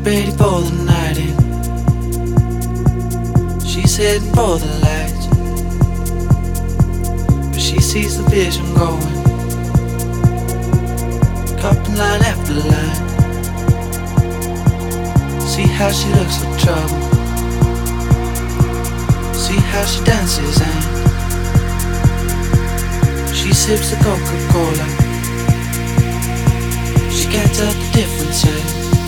ready for the night in. She's heading for the lights, but she sees the vision going, cupping line after line. See how she looks like trouble, see how she dances and she sips the Coca-Cola. She can't tell the difference yet.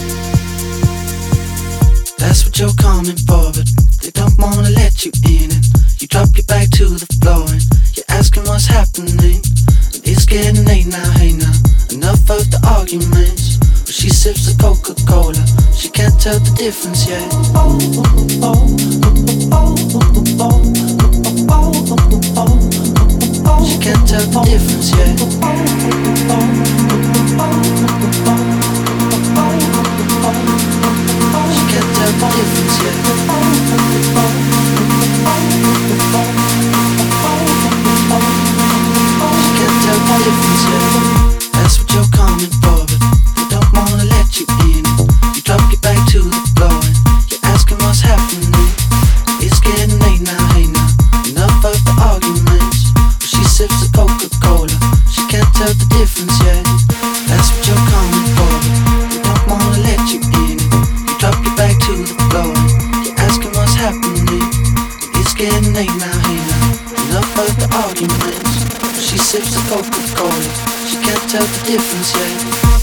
That's what you're coming for, but they don't wanna let you in. And you drop your back to the floor and you're asking what's happening. And it's getting late now, hey now, enough of the arguments. But she sips the Coca-Cola, she can't tell the difference yet. She can't tell the difference yet. She can't tell the difference yet. She can't tell the difference yet. That's what you're coming for, but they don't wanna let you in. You drop your back to the floor and you're asking what's happening. It's getting late now, hey now, enough of the arguments. But she sips the Coca-Cola, she can't tell the difference yet. That's what you're coming for, but they don't wanna let you in. You drop your back to the floor and you're asking what's happening. It's getting late now, hey now, enough of the arguments. But she sips the Coca-Cola, she can't tell the difference yet.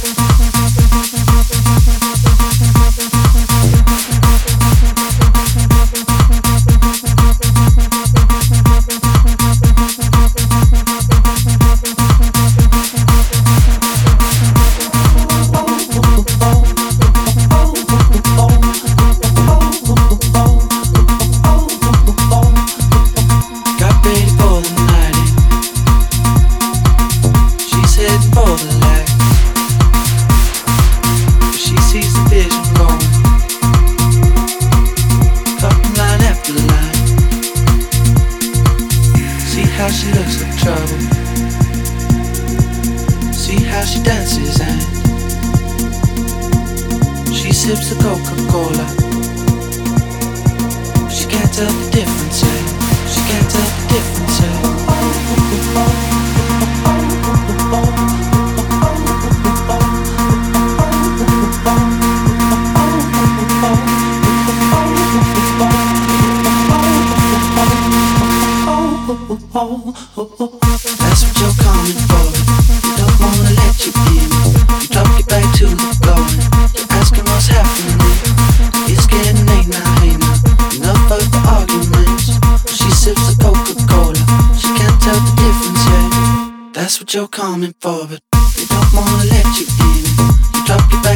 That's what you're coming for, they don't wanna let you in. You drop your back to the floor and you're asking what's happening. It's getting late now, hey now, enough of the arguments. She sips the Coca-Cola, she can't tell the difference yet. That's what you're coming for, but they don't wanna let you in. You drop your back